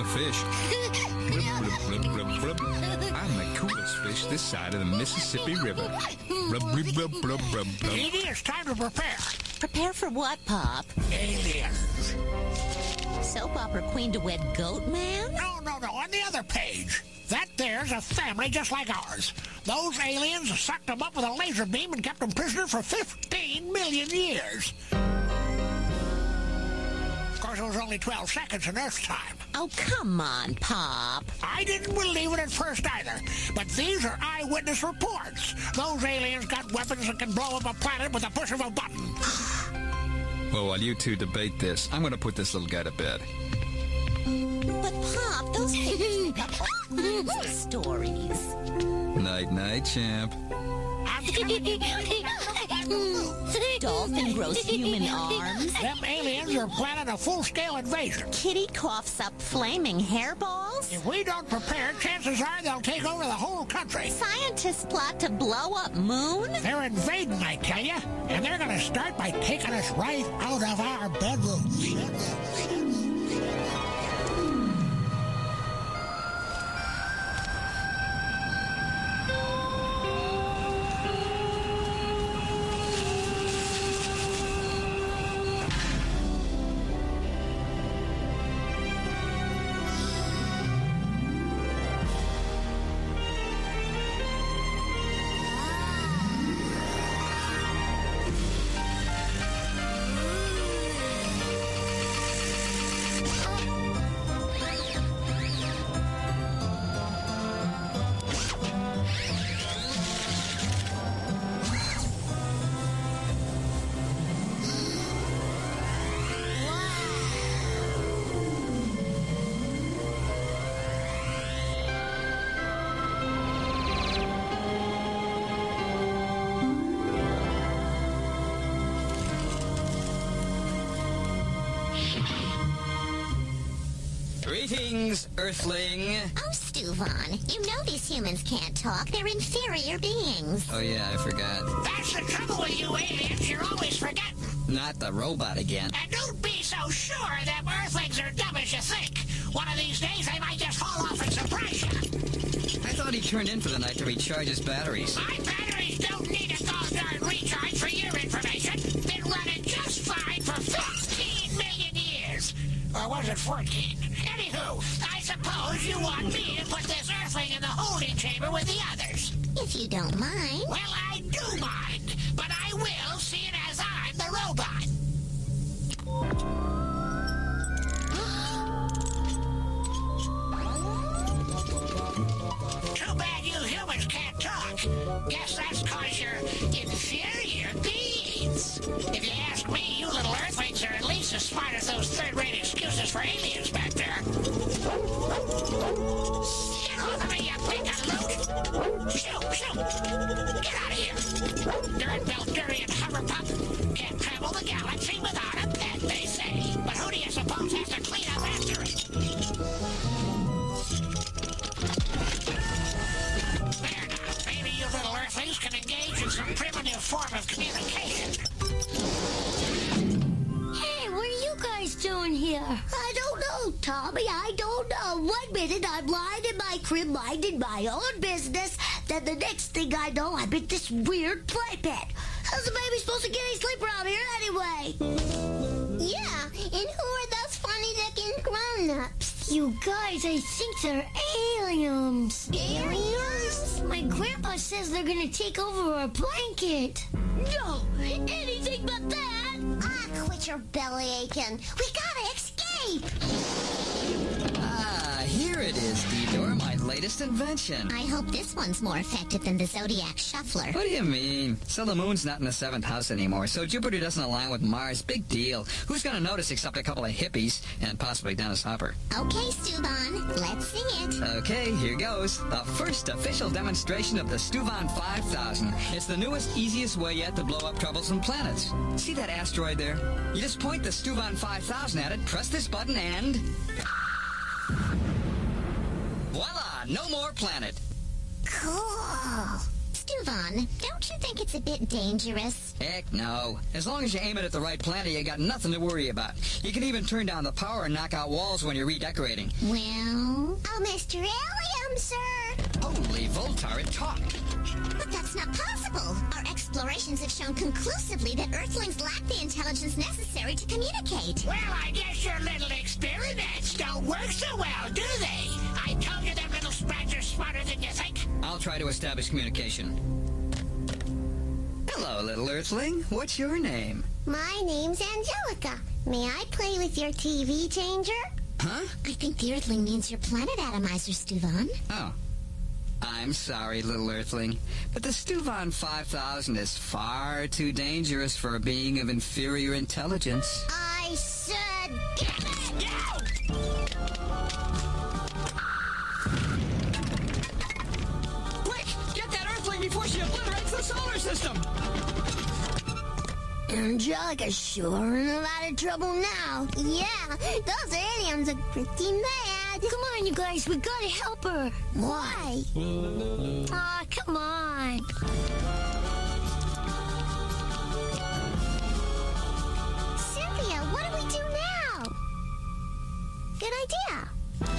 fish. Blub, blub, blub, blub, blub. I'm the coolest fish this side of the Mississippi River. Blub, blub, blub, blub, blub, blub. Edie, it's time to prepare. Prepare for what, Pop? Aliens. Soap opera queen to wed goat man? No, on the other page. That there's a family just like ours. Those aliens sucked them up with a laser beam and kept them prisoner for 15 million years. Of course, it was only 12 seconds in Earth time. Oh, come on, Pop. I didn't believe it at first either, but these are eyewitness reports. Those aliens got weapons that can blow up a planet with a push of a button. Well, while you two debate this, I'm going to put this little guy to bed. But, Pop, those stories. Night-night, champ. Dolphin grows human arms. Them aliens are planning a full-scale invasion. Kitty coughs up flaming hairballs. If we don't prepare, chances are they'll take over the whole country. Scientists plot to blow up moon. They're invading, I tell you. And they're going to start by taking us right out of our bedrooms. Greetings, Earthling. Oh, Stuvan, you know these humans can't talk. They're inferior beings. Oh, yeah, I forgot. That's the trouble with you aliens. You're always forgetting. Not the robot again. And don't be so sure that Earthlings are dumb as you think. One of these days, they might just fall off and surprise you. I thought he turned in for the night to recharge his batteries. My batteries don't need a darn recharge for your information. Been running just fine for 15 million years. Or was it 14? Anywho, I suppose you want me to put this Earthling in the holding chamber with the others. If you don't mind. Well, I do mind, but I will, seeing as I'm the robot. Too bad you humans can't talk. Guess that's cause you're inferior beings. If you ask me, you little Earthlings are at least as smart as those third-rate excuses for aliens back there. Get off of me, you pig of loot! Shoot! Get out of here! Dirt Beldurian Hoverpup can't travel the galaxy without a pet, they say. But who do you suppose has to clean up after it? There now, maybe you little Earthlings can engage in some primitive form of communication. Hey, what are you guys doing here? I don't know, Tommy. I don't know. 1 minute I'm lying in my crib minding my own business. Then the next thing I know, I'm in this weird playpen. How's a baby supposed to get any sleep around here anyway? Yeah, and who are those funny-looking grown-ups? You guys, I think they're aliens. Aliens? My grandpa says they're gonna take over our blanket. No, anything but that. Ah, quit your belly aching. We gotta escape. Ah, here it is, Didor, my latest invention. I hope this one's more effective than the Zodiac Shuffler. What do you mean? So the moon's not in the 7th house anymore, so Jupiter doesn't align with Mars. Big deal. Who's gonna notice except a couple of hippies and possibly Dennis Hopper? Okay, Stuvan, let's see it. Okay, here goes. The first official demonstration of the Stuvan 5000. It's the newest, easiest way yet to blow up troublesome planets. See that asteroid there? You just point the Stuvan 5000 at it, press this button, and... voila! No more planet. Cool. Stuvan, don't you think it's a bit dangerous? Heck no. As long as you aim it at the right planet, you got nothing to worry about. You can even turn down the power and knock out walls when you're redecorating. Well... Oh, Mr. Allium, sir! Holy Voltar, it talked. But that's not possible. Our explorations have shown conclusively that Earthlings lack the intelligence necessary to communicate. Well, I guess your little experiments don't work so well, do they? I told you them little sprats are smarter than you think. I'll try to establish communication. Hello, little Earthling. What's your name? My name's Angelica. May I play with your TV changer? Huh? I think the Earthling means your planet atomizer, Stuvan. Oh. I'm sorry, little Earthling, but the Stuvan 5000 is far too dangerous for a being of inferior intelligence. I said... Damn it! Quick! Get that Earthling before she obliterates the solar system! Angelica's sure in a lot of trouble now. Yeah, those aliens are pretty mad. Come on, you guys, we gotta help her. Why? Aw, come on. Cynthia, what do we do now? Good idea.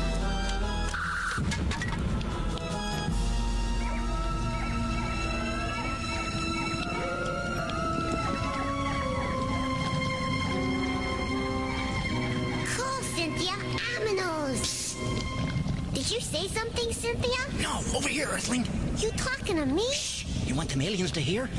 Cool, Cynthia. Aminos. Did you say something, Cynthia? No, over here, Earthling. You talking to me? Shh. You want them aliens to hear?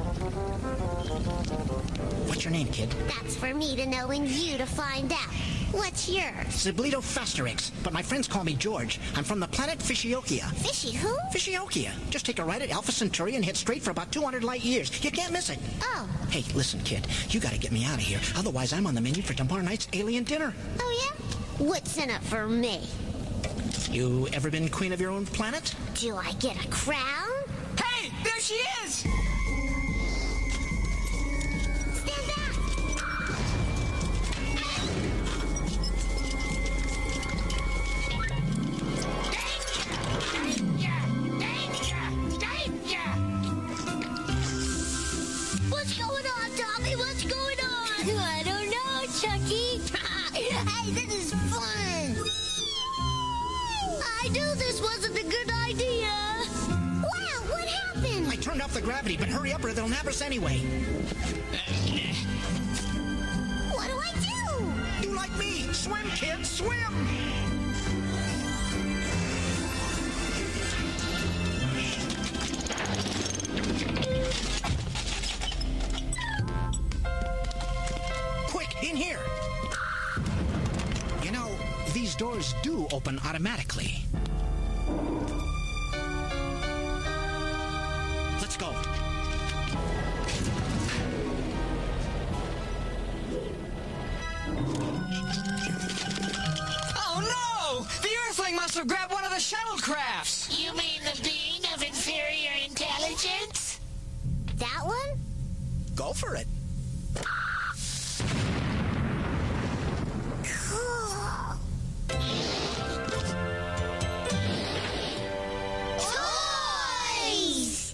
What's your name, kid? That's for me to know and you to find out. What's yours? Ziblito Fasterix, but my friends call me George. I'm from the planet Fishiokia. Fishy who? Fishiokia. Just take a right at Alpha Centauri and head straight for about 200 light years. You can't miss it. Oh. Hey, listen, kid. You gotta get me out of here. Otherwise, I'm on the menu for tomorrow night's alien dinner. Oh, yeah? What's in it for me? You ever been queen of your own planet? Do I get a crown? Hey! There she is! Stand back! What's going on, Tommy? What's going on? I don't know, Chucky. Hey, this is fun! I knew this wasn't a good idea. Wow, what happened? I turned off the gravity, but hurry up or they'll nab us anyway. What do I do? You like me. Swim, kid, swim! Quick, in here! You know, these doors do open automatically. Let's go. Oh no! The Earthling must have grabbed one of the shuttlecrafts! You mean the being of inferior intelligence? That one? Go for it. Cool. Toys!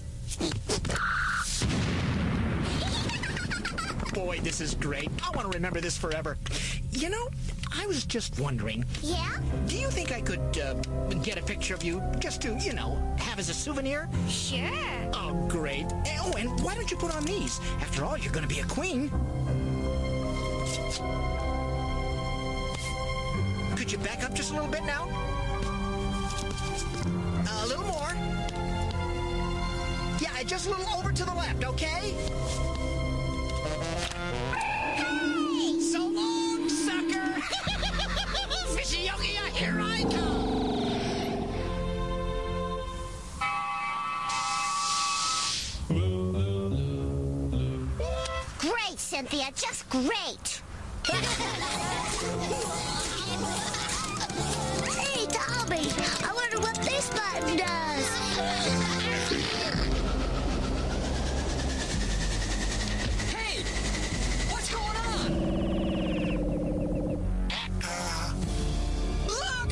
Boy, this is great. I want to remember this forever. You know, I was just wondering, Yeah? do you think I could get a picture of you just to, you know, have as a souvenir? Sure. Oh, great. Oh, and why don't you put on these? After all, you're going to be a queen. Could you back up just a little bit now? A little more. Yeah, just a little over to the left, okay? So long, sucker! Fishiokia, here I come! Great, Cynthia, just great. Hey, Tommy, I wonder what this button does. Hey! What's going on? Look!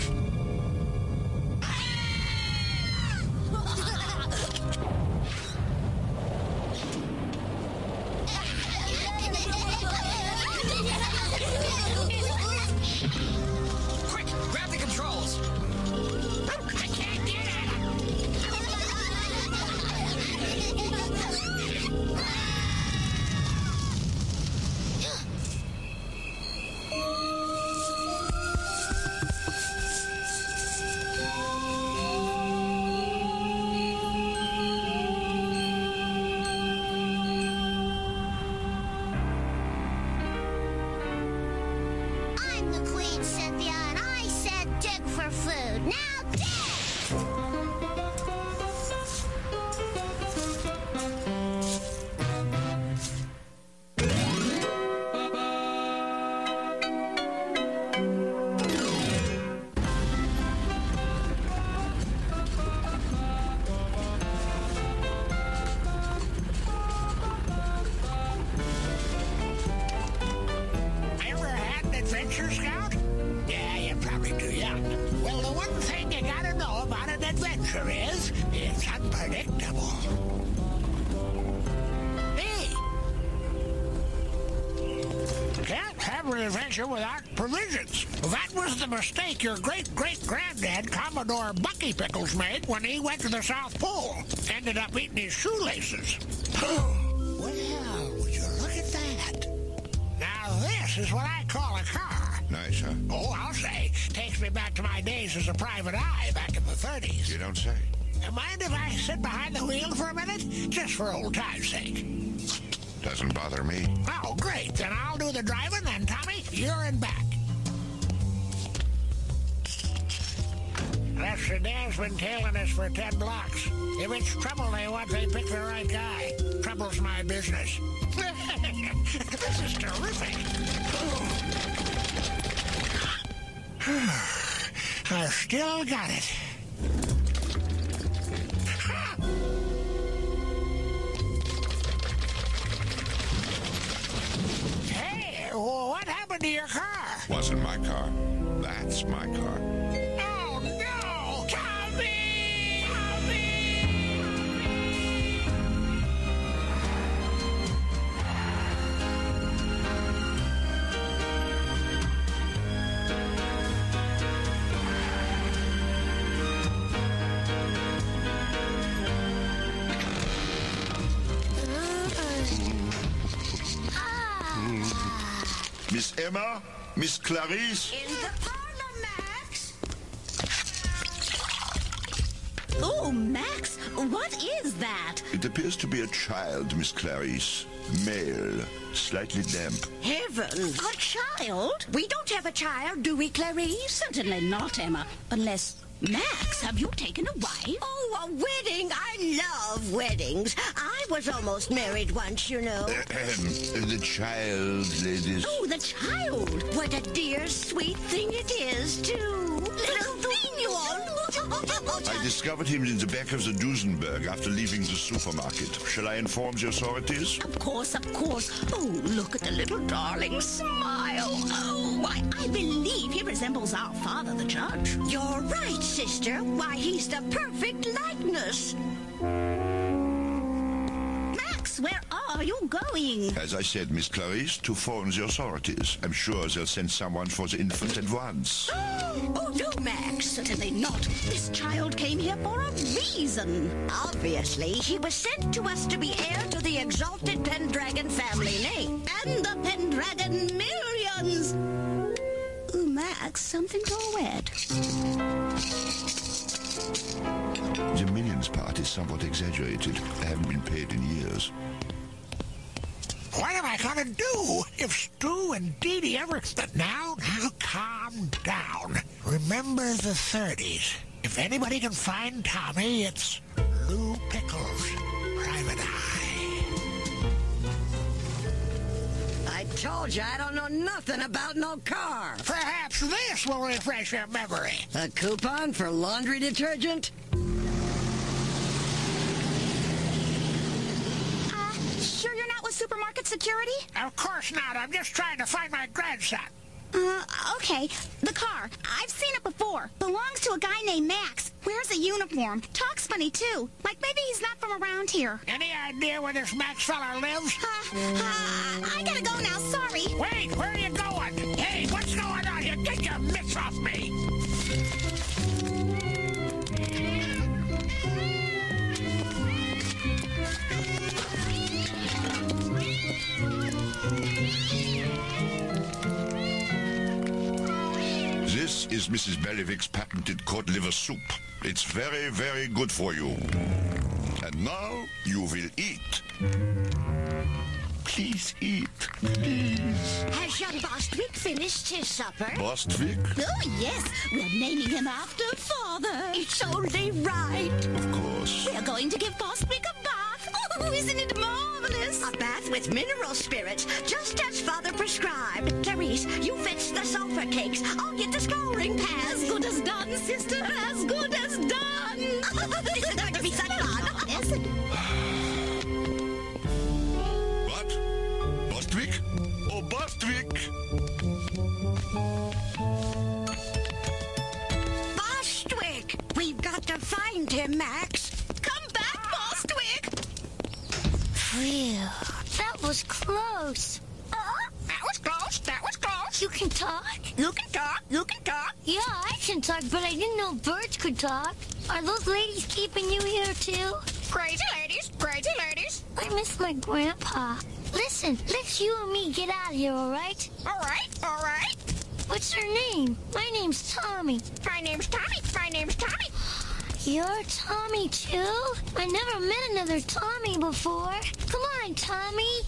adventure, Scout? Yeah, you're probably too young. Well, the one thing you gotta know about an adventure is it's unpredictable. Hey! Can't have an adventure without provisions. That was the mistake your great-great-granddad, Commodore Bucky Pickles, made when he went to the South Pole. Ended up eating his shoelaces. Well, would you look at that? Now this is what I call a car. Nice, huh? Oh, I'll say. Takes me back to my days as a private eye back in the 30s. You don't say. Mind if I sit behind the wheel for a minute? Just for old time's sake. Doesn't bother me. Oh, great. Then I'll do the driving, then, Tommy, you're in back. That sedan's been tailing us for 10 blocks. If it's trouble they want, they pick the right guy. Trouble's my business. This is terrific. I've still got it. Hey, what happened to your car? Wasn't my car. That's my car. Oh, no! Tommy! Miss Emma? Miss Clarice? In the parlor, Max. Oh, Max, what is that? It appears to be a child, Miss Clarice. Male. Slightly damp. Heavens. A child? We don't have a child, do we, Clarice? Certainly not, Emma. Unless... Max, have you taken a wife? Oh, a wedding. I love weddings. I was almost married once, you know. The child, ladies. Oh, the child. What a dear, sweet thing it is, too. Little I discovered him in the back of the Duesenberg after leaving the supermarket. Shall I inform the authorities? Of course, of course. Oh, look at the little darling smile. Oh, why, I believe he resembles our father, the judge. You're right, sister. Why, he's the perfect likeness. Max, where are you going? As I said, Miss Clarice, to phone the authorities. I'm sure they'll send someone for the infant at once. Oh, no, Max. Certainly not. This child came here for a reason. Obviously, he was sent to us to be heir to the exalted Pendragon family name. And the Pendragon millions. Ooh, Max, something to read. The millions part is somewhat exaggerated. I haven't been paid in years. What am I gonna do if Stu and Dee Dee ever... Now, calm down. Remember the 30s. If anybody can find Tommy, it's Lou Pickles, Private Eye. I told you I don't know nothing about no car. Perhaps this will refresh your memory. A coupon for laundry detergent? Sure you're not with supermarket security? Of course not. I'm just trying to find my grandson. Okay. The car. I've seen it before. Belongs to a guy named Max. Wears a uniform. Talks funny, too. Like maybe he's not from around here. Any idea where this Max fella lives? I gotta go now. Sorry. Wait, where are you going? Hey, what's going on here? Get your mitts off me! This is Mrs. Bellivik's patented cod liver soup. It's very, very good for you. And now you will eat. Please eat, please. Has young Bostwick finished his supper? Bostwick? Oh, yes. We're naming him after father. It's only right. Of course. We're going to give Bostwick a bath. Oh, isn't it marvelous? A bath with mineral spirits, just as Father prescribed. Clarice, you fetch the sulfur cakes. I'll get the scouring pad. As good as done, sister. As good as done. This is going to be such fun. Yes, it What? Bostwick? Oh, Bostwick! find him, Max. Come back, Bostwick! Phew, that was close. That was close. That was close. You can talk? You can talk, you can talk. Yeah, I can talk, but I didn't know birds could talk. Are those ladies keeping you here, too? Crazy ladies. Crazy ladies. I miss my grandpa. Listen, let's you and me get out of here, all right? All right. All right. What's her name? My name's Tommy. My name's Tommy. My name's Tommy. You're Tommy, too? I never met another Tommy before. Come on, Tommy.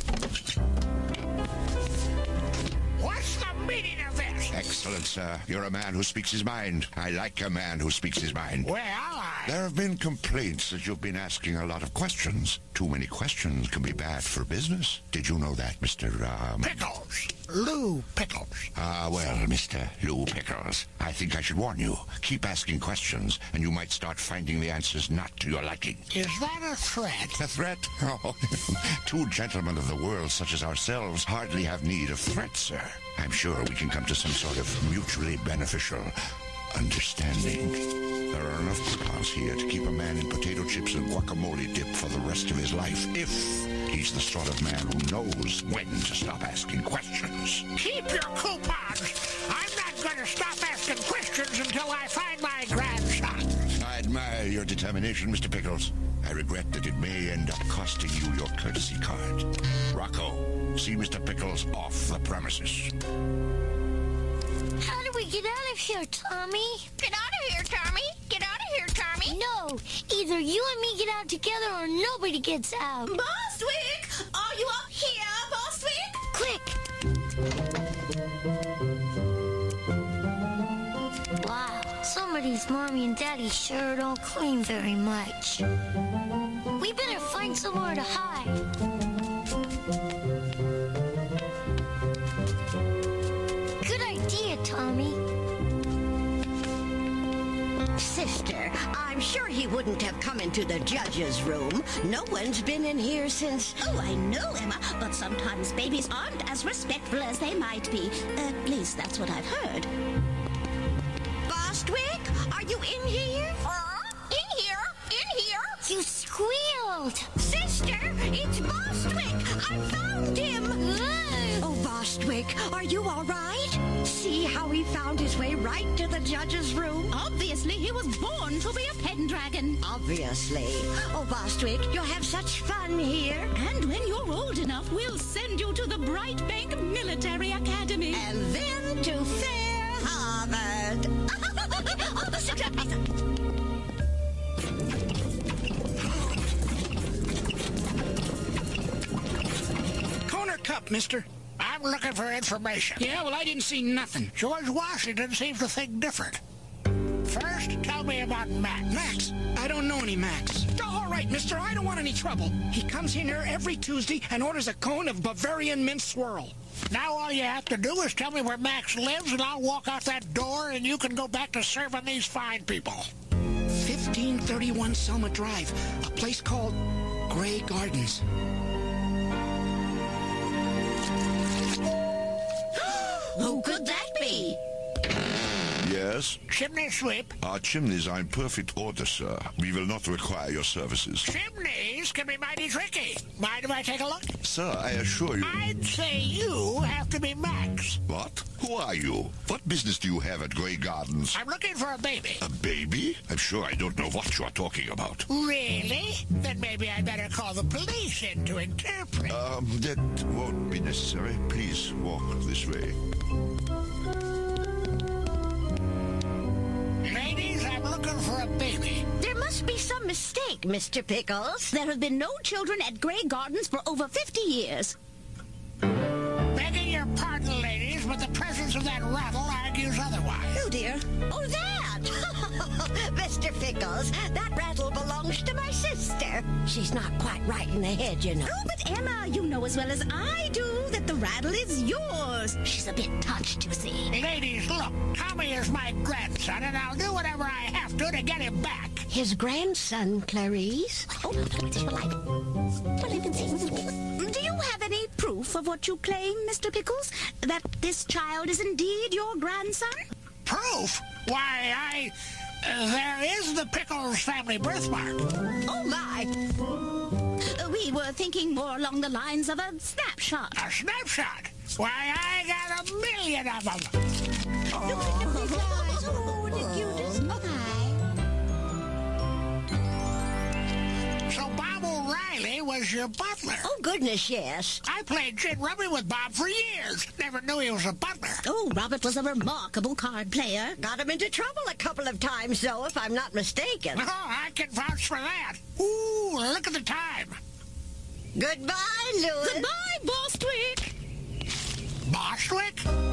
What's the meaning of this? Excellent, sir. You're a man who speaks his mind. I like a man who speaks his mind. Well, There have been complaints that you've been asking a lot of questions. Too many questions can be bad for business. Did you know that, Mr. Pickles. Lou Pickles. Well, Mr. Lou Pickles, I think I should warn you. Keep asking questions, and you might start finding the answers not to your liking. Is that a threat? A threat? Oh, two gentlemen of the world such as ourselves hardly have need of threats, sir. I'm sure we can come to some sort of mutually beneficial understanding. There are enough coupons here to keep a man in potato chips and guacamole dip for the rest of his life, if he's the sort of man who knows when to stop asking questions. Keep your coupons. I'm not going to stop asking questions until I find my grandson. I admire your determination, Mr. Pickles. I regret that it may end up costing you your courtesy card. Rocco, see Mr. Pickles off the premises. How do we get out of here, Tommy? Get out of here, Tommy. Get out of here, Tommy. No, either you and me get out together or nobody gets out. Bostwick! Are you up here, Bostwick? Quick! Wow, some of these mommy and daddy sure don't clean very much. We better find somewhere to hide. Good idea, Tommy. Sister, I'm sure he wouldn't have come into the judge's room. No one's been in here since... Oh, I know, Emma, but sometimes babies aren't as respectful as they might be. At least that's what I've heard. Bostwick, are you in here? In here. In here. You squealed. Sister, it's Bostwick. I found him. Oh, Bostwick, are you all right? See how he found his way right to the judge's room? Obviously, he was born to be a Pendragon. Obviously. Oh, Bostwick, you'll have such fun here. And when you're old enough, we'll send you to the Bright Bank Military Academy. And then to Fair Harvard. Oh, sit up, Lisa. Corner cup, mister. I'm looking for information. Yeah, well, I didn't see nothing. George Washington seems to think different. First, tell me about Max. Max? I don't know any Max. All right, mister, I don't want any trouble. He comes in here every Tuesday and orders a cone of Bavarian mint swirl. Now all you have to do is tell me where Max lives, and I'll walk out that door, and you can go back to serving these fine people. 1531 Selma Drive, a place called Grey Gardens. Who could that be? Yes? Chimney sweep. Our chimneys are in perfect order, sir. We will not require your services. Chimneys can be mighty tricky. Mind if I take a look? Sir, I assure you... I'd say you have to be Max. What? Who are you? What business do you have at Grey Gardens? I'm looking for a baby. A baby? I'm sure I don't know what you're talking about. Really? Then maybe I'd better call the police in to interpret. That won't be necessary. Please walk this way. Ladies, I'm looking for a baby. There must be some mistake, Mr. Pickles. There have been no children at Grey Gardens for over 50 years. Begging your pardon, ladies, but the presence of that rattle argues otherwise. Oh, dear. Oh, that! Mr. Pickles, that rattle belongs to my sister. She's not quite right in the head, you know. Oh, but Emma, you know as well as I do that the rattle is yours. She's a bit touched, you see. Ladies, look, Tommy is my grandson, and I'll do whatever I have to get him back. His grandson, Clarice? Oh, do you have any proof of what you claim, Mr. Pickles? That this child is indeed your grandson? Proof? Why, There is the Pickles family birthmark. Oh, my. We were thinking more along the lines of a snapshot. A snapshot? Why, I got 1 million of them. Look at the big eyes. Oh, the cutest. So Bob O'Reilly was your butler? Oh, goodness, yes. I played gin rummy with Bob for years. Never knew he was a butler. Oh, Robert was a remarkable card player. Got him into trouble a couple of times, though, if I'm not mistaken. Oh, I can vouch for that. Ooh, look at the time. Goodbye, Louis. Goodbye, Bostwick. Bostwick?